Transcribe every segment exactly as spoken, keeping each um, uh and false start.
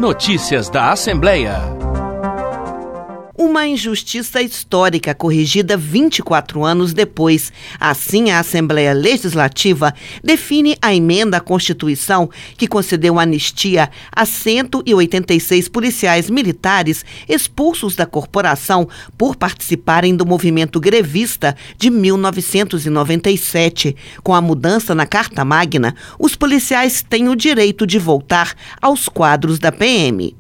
Notícias da Assembleia. Uma injustiça histórica corrigida vinte e quatro anos depois. Assim, a Assembleia Legislativa define a emenda à Constituição que concedeu anistia a cento e oitenta e seis policiais militares expulsos da corporação por participarem do movimento grevista de mil novecentos e noventa e sete. Com a mudança na Carta Magna, os policiais têm o direito de voltar aos quadros da P M.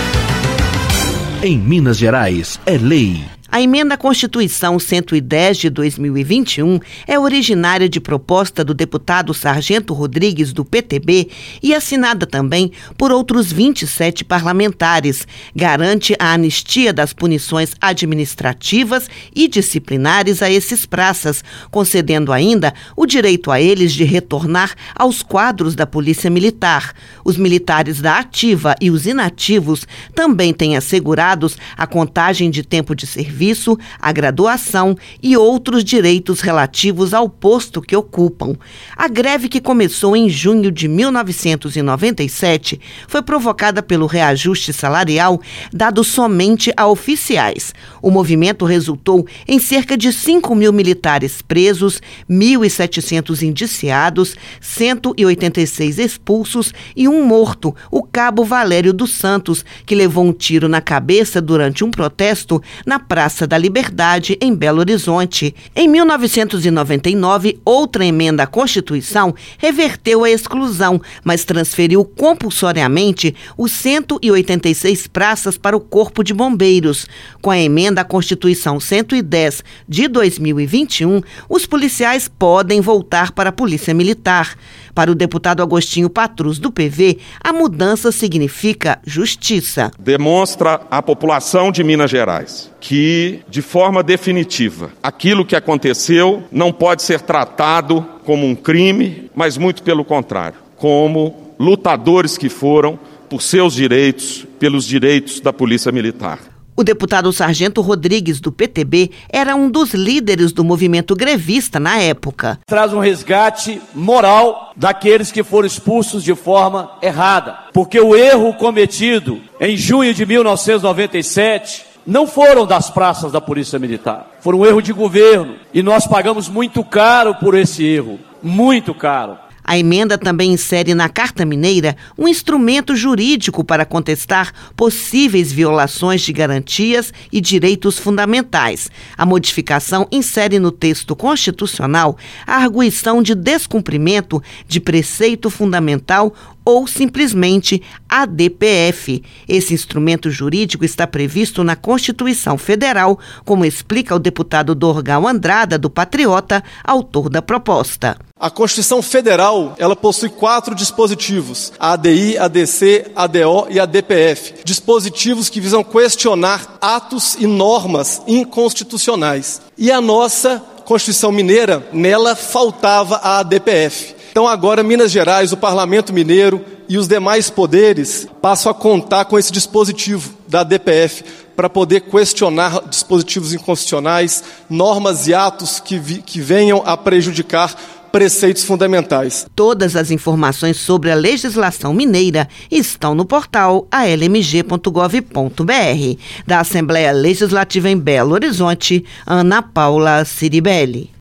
Em Minas Gerais, é lei. A emenda à Constituição cento e dez de dois mil e vinte e um é originária de proposta do deputado Sargento Rodrigues, do P T B, e assinada também por outros vinte e sete parlamentares. Garante a anistia das punições administrativas e disciplinares a esses praças, concedendo ainda o direito a eles de retornar aos quadros da Polícia Militar. Os militares da ativa e os inativos também têm assegurados a contagem de tempo de serviço, a graduação e outros direitos relativos ao posto que ocupam. A greve, que começou em junho de mil novecentos e noventa e sete, foi provocada pelo reajuste salarial dado somente a oficiais. O movimento resultou em cerca de cinco mil militares presos, mil e setecentos indiciados, cento e oitenta e seis expulsos e um morto, o cabo Valério dos Santos, que levou um tiro na cabeça durante um protesto na Praça da Liberdade, em Belo Horizonte. Em mil novecentos e noventa e nove, outra emenda à Constituição reverteu a exclusão, mas transferiu compulsoriamente os cento e oitenta e seis praças para o Corpo de Bombeiros. Com a emenda à Constituição cento e dez de dois mil e vinte e um, os policiais podem voltar para a Polícia Militar. Para o deputado Agostinho Patrus, do P V, a mudança significa justiça. Demonstra à população de Minas Gerais que, de forma definitiva, aquilo que aconteceu não pode ser tratado como um crime, mas muito pelo contrário, como lutadores que foram por seus direitos, pelos direitos da Polícia Militar. O deputado Sargento Rodrigues, do P T B, era um dos líderes do movimento grevista na época. Traz um resgate moral daqueles que foram expulsos de forma errada. Porque o erro cometido em junho de mil novecentos e noventa e sete não foram das praças da Polícia Militar. Foram um erro de governo. E nós pagamos muito caro por esse erro. Muito caro. A emenda também insere na Carta Mineira um instrumento jurídico para contestar possíveis violações de garantias e direitos fundamentais. A modificação insere no texto constitucional a arguição de descumprimento de preceito fundamental ou simplesmente A D P F. Esse instrumento jurídico está previsto na Constituição Federal, como explica o deputado Dorgal Andrada, do Patriota, autor da proposta. A Constituição Federal, ela possui quatro dispositivos: a ADI, a ADC, a ADO e a D P F. Dispositivos que visam questionar atos e normas inconstitucionais. E a nossa Constituição Mineira, nela faltava a A D P F. Então agora Minas Gerais, o Parlamento Mineiro e os demais poderes passam a contar com esse dispositivo da A D P F para poder questionar dispositivos inconstitucionais, normas e atos que, vi, que venham a prejudicar preceitos fundamentais. Todas as informações sobre a legislação mineira estão no portal a l m g ponto gov ponto b r. Da Assembleia Legislativa em Belo Horizonte, Ana Paula Ciribelli.